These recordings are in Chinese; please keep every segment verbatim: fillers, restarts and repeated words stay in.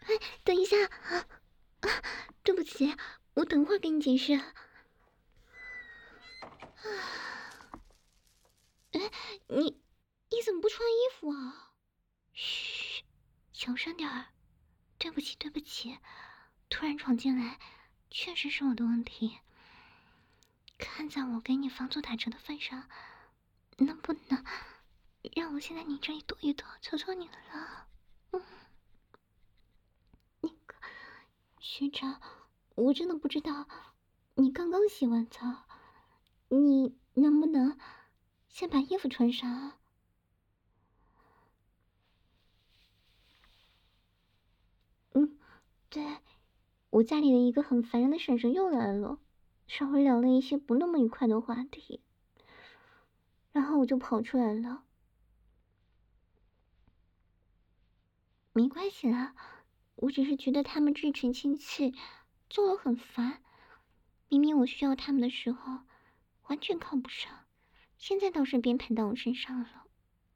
等一下，啊啊，对不起，我等会儿给你解释。哎，你你怎么不穿衣服啊？嘘，小声点儿。对不起，对不起，突然闯进来，确实是我的问题。看在我给你房租打折的份上，能不能让我先在你这里躲一躲，求求你了？嗯，那个学长，我真的不知道，你刚刚洗完澡，你能不能先把衣服穿上啊？嗯，对，我家里的一个很烦人的婶婶又来了，稍微聊了一些不那么愉快的话题，然后我就跑出来了。没关系啦，我只是觉得他们这群亲戚做我很烦，明明我需要他们的时候完全靠不上，现在倒是编排到我身上了。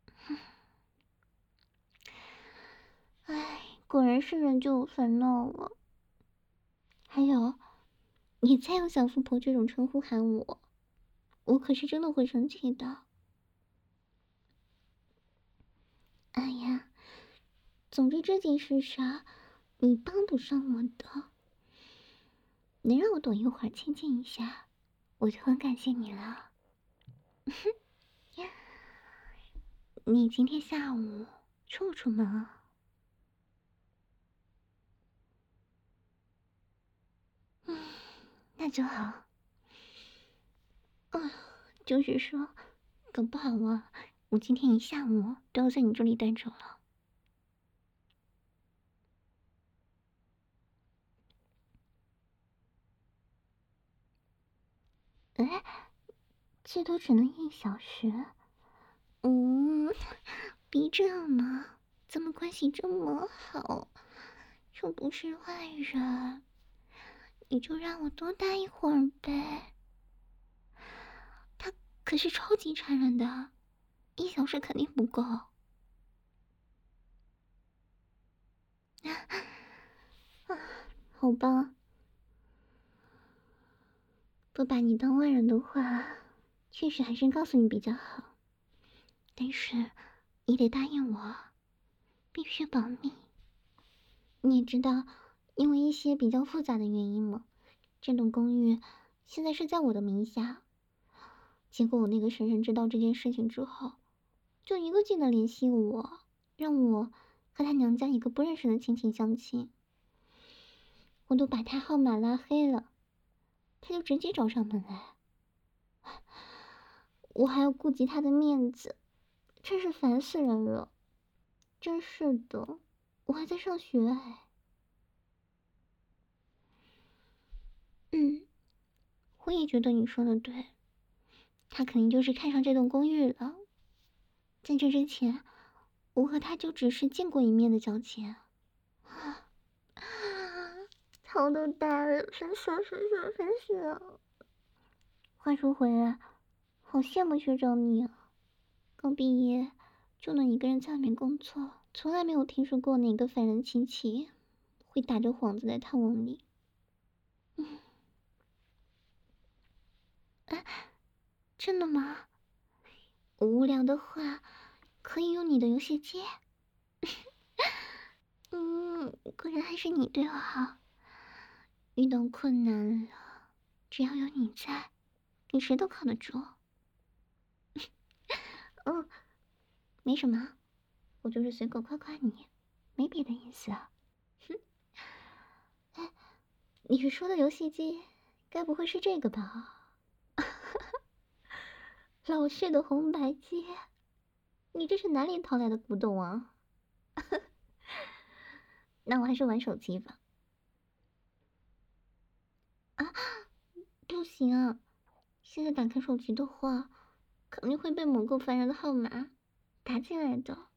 唉，果然是人就有烦恼了。还有，你再用小富婆这种称呼喊我，我可是真的会生气的。哎呀，总之这件事上，你帮不上我的，能让我躲一会儿亲近一下，我就很感谢你了。你今天下午出不出门啊？嗯，那就好。嗯，就是说，搞不好啊，我今天一下午都要在你这里待着了。哎，最多只能一小时。嗯，逼这吗？咱们关系这么好，又不是外人，你就让我多待一会儿呗。他可是超级残忍的，一小时肯定不够。啊，好吧，不把你当外人的话，确实还是告诉你比较好。但是，你得答应我，必须保密。你也知道，因为一些比较复杂的原因嘛，这栋公寓现在是在我的名下。结果我那个婶婶知道这件事情之后，就一个劲的联系我，让我和她娘家一个不认识的亲戚相亲。我都把她号码拉黑了，她就直接找上门来。我还要顾及她的面子，真是烦死人了。真是的，我还在上学哎。嗯，我也觉得你说的对，他肯定就是看上这栋公寓了。在这之前，我和他就只是见过一面的交情。啊，头都大了，分手，分手，分手。话说回来，好羡慕学长你啊，刚毕业就能一个人在外面工作，从来没有听说过哪个凡人亲戚会打着幌子来探望你。嗯，哎，真的吗？无聊的话，可以用你的游戏机。嗯，果然还是你对我好。遇到困难了，只要有你在，你谁都靠得住。哦，没什么，我就是随口夸夸你，没别的意思啊。哼，哎，你说的游戏机，该不会是这个吧？老式的红白机，你这是哪里淘来的古董啊？那我还是玩手机吧。啊，不行啊！现在打开手机的话，肯定会被某个烦人的号码打进来的。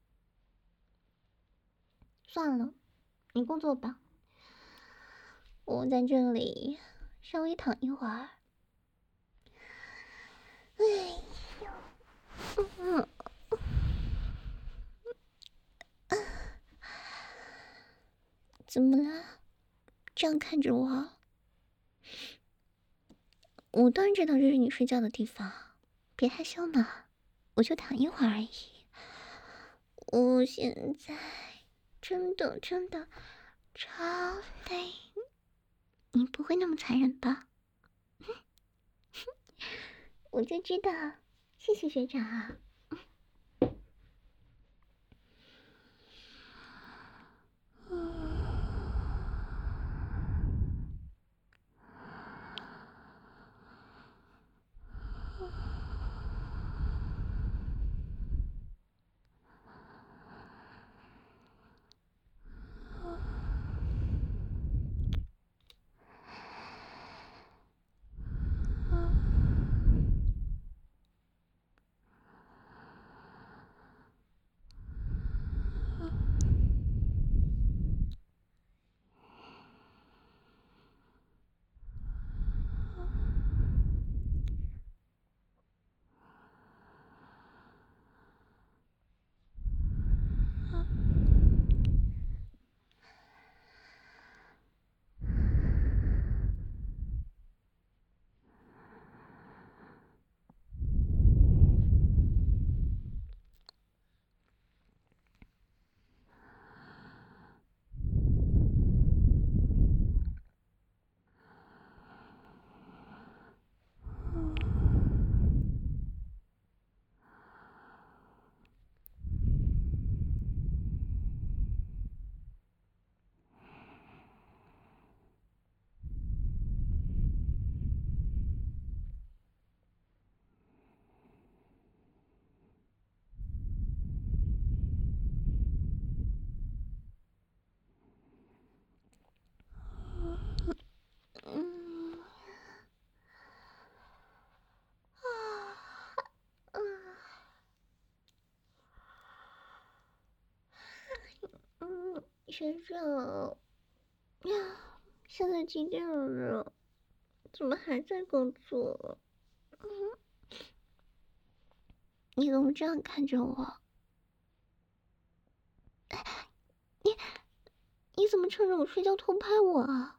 算了，你工作吧，我在这里稍微躺一会儿。哎呦，嗯， 怎么了？这样看着我？我当然知道这是你睡觉的地方，别害羞嘛，我就躺一会儿而已。我现在真的真的超累，你不会那么残忍吧？我就知道，谢谢学长啊。嗯，啊，啊，嗯，学长，呀，现在几点了？怎么还在工作？嗯，你怎么这样看着我？你你怎么趁着我睡觉偷拍我啊？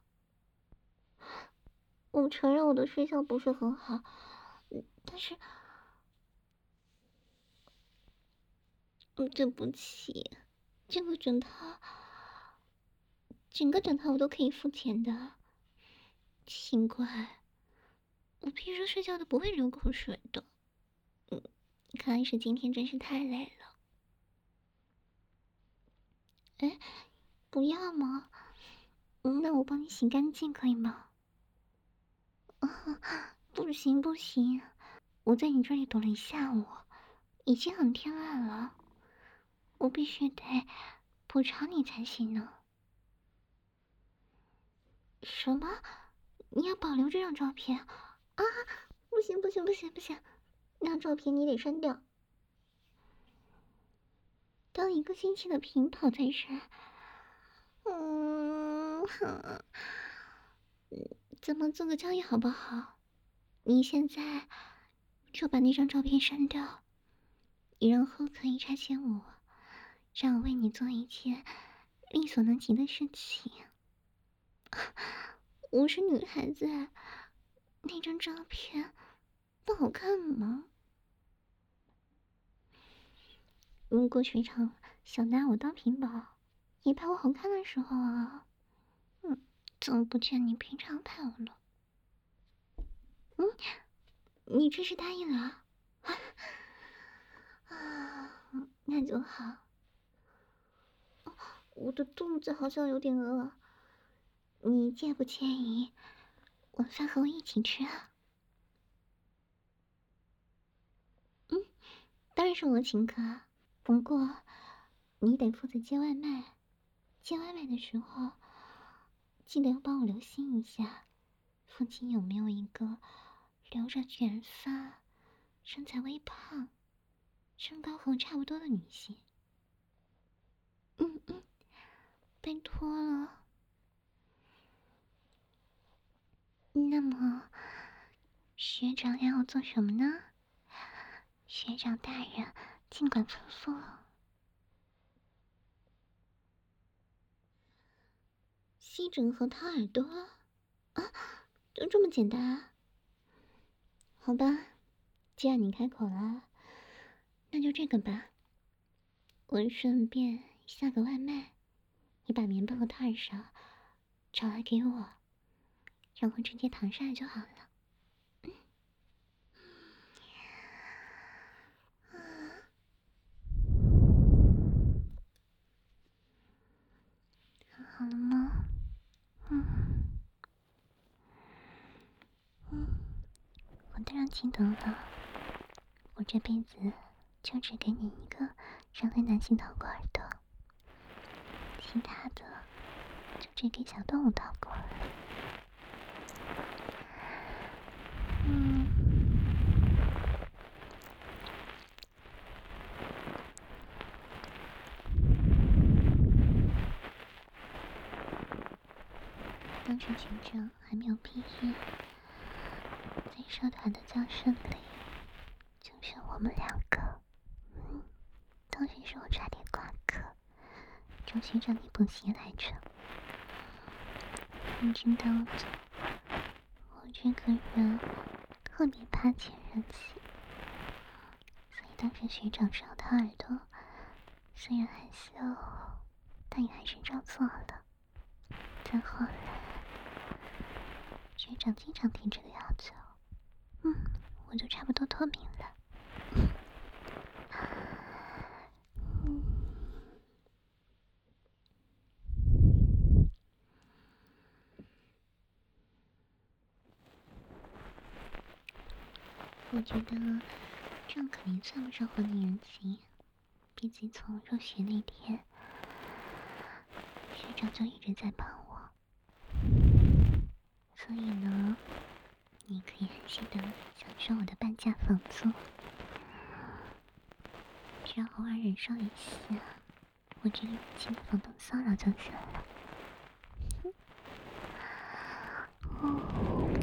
我承认我的睡觉不是很好，但是，嗯，对不起，这个枕套，整个枕套我都可以付钱的。奇怪，我平时睡觉都不会流口水的。嗯，看来是今天真是太累了。哎，不要吗？嗯，那我帮你洗干净可以吗？啊，不行不行，我在你这里躲了一下午，已经很天暗了，我必须得补偿你才行呢。什么？你要保留这张照片啊？不行不行不行不行，那张照片你得删掉。当一个星期的频跑在身，嗯，哼，怎么做个交易好不好？你现在就把那张照片删掉，然后可以差遣我，让我为你做一件力所能及的事情。我是女孩子，那张照片不好看吗？如果学长想拿我当屏保，也拍我好看的时候啊，嗯，怎么不见你平常拍我了？嗯，你这是答应了？啊，那就好。我的肚子好像有点饿，你介不介意晚饭和我一起吃啊？嗯，当然是我请客啊，不过你得负责接外卖。接外卖的时候，记得要帮我留心一下，附近有没有一个留着卷发、身材微胖、身高和我差不多的女性。嗯嗯，拜托了。那么，学长要我做什么呢？学长大人，尽管吩咐。 吸枕和掏耳朵啊，就这么简单啊？好吧，既然你开口了，那就这个吧。我顺便下个外卖，你把棉棒和掏耳勺找来给我，然后直接躺上来就好了。好了吗？嗯嗯，我当然记得了。我这辈子就只给你一个人类男性掏过耳朵，其他的就只给小动物掏过了。嗯。当时局长还没有毕业，在社团的教室里，就剩我们两个。嗯，当时是我差点挂科，周局长你补习来着。你知道的，我这个人特别怕前任气，所以当时学长烧他耳朵，虽然害羞，但也还是照做了。再后来，学长经常提这个要求，嗯，我就差不多脱敏了。嗯，我觉得这样肯定算不上还你人情，毕竟从入学那天，学长就一直在帮我，所以呢，你可以安心的享受我的半价房租，只要偶尔忍受一下我这个年轻的房东骚扰就行了。哦，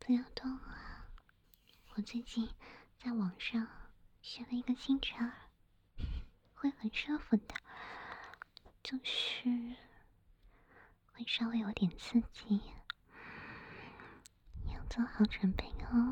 不要动啊！我最近在网上学了一个新招儿，会很舒服的，就是会稍微有点刺激，要做好准备哦。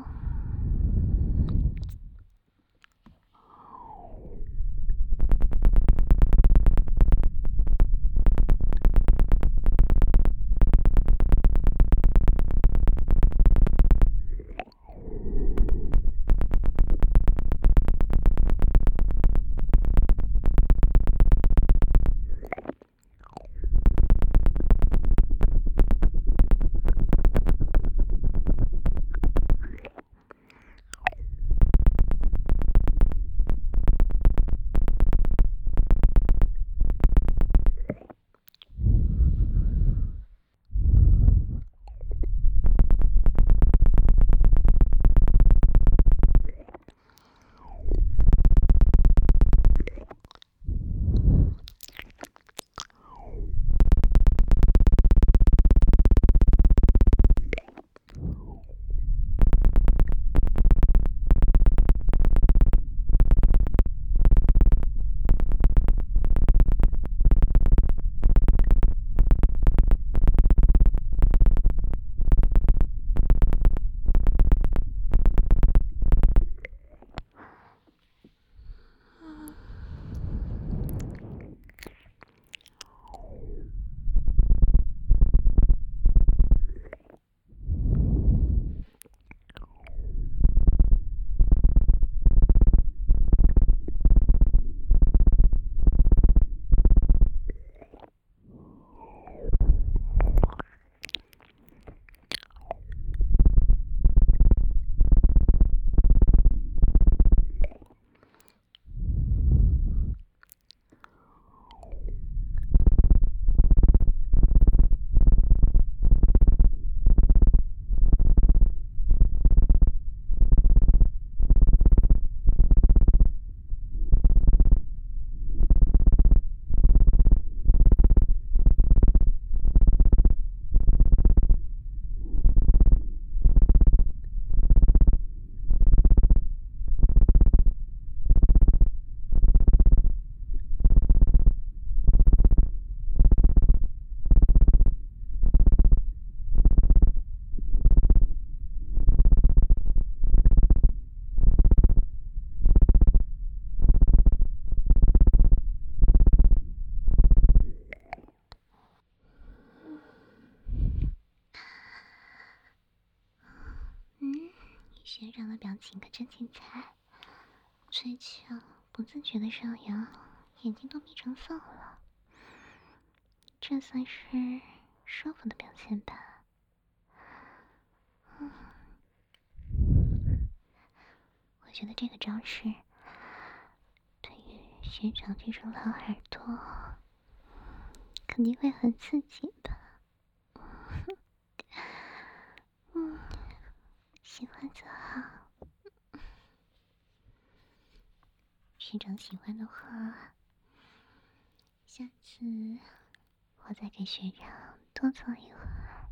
学长的表情可真精彩，嘴角不自觉的上扬，眼睛都眯成缝了，这算是舒服的表现吧。嗯，我觉得这个招式对于学长这种老耳朵肯定会很刺激吧。嗯，喜欢就好。学长喜欢的话，下次我再给学长多做一会儿。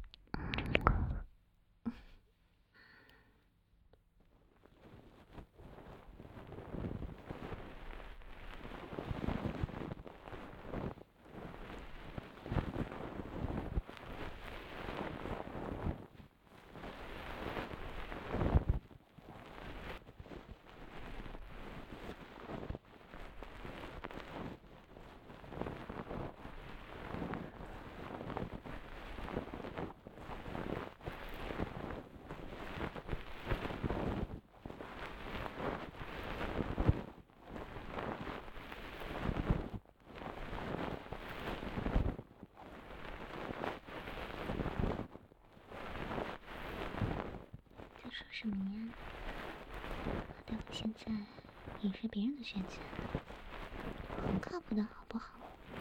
说什么呀？但我现在也是别人的选择，很靠谱的好不好？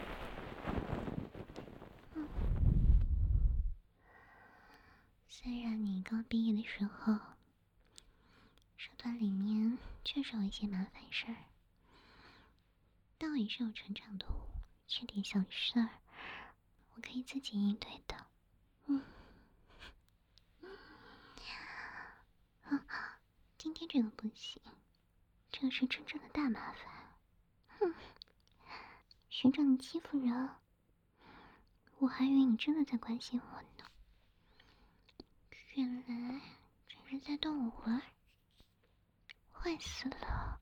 嗯，虽然你刚毕业的时候，社团里面确实有一些麻烦事儿，但我也是有成长的，这点小事儿我可以自己应对的。嗯。 这个不行，这是真正的大麻烦。哼，学长你欺负人，我还以为你真的在关心我呢，原来只是在逗我玩，坏死了。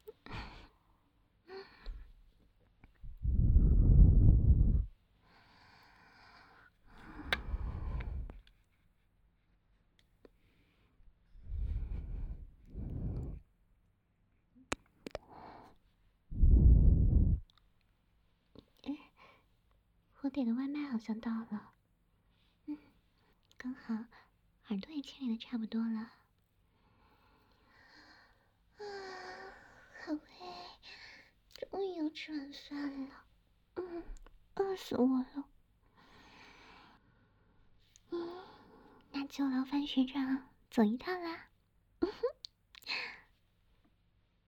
我点的外卖好像到了，嗯，刚好耳朵也清理的差不多了。啊，好累，终于要吃晚饭了，嗯，饿死我了。嗯，那就劳烦学长走一趟啦。嗯哼，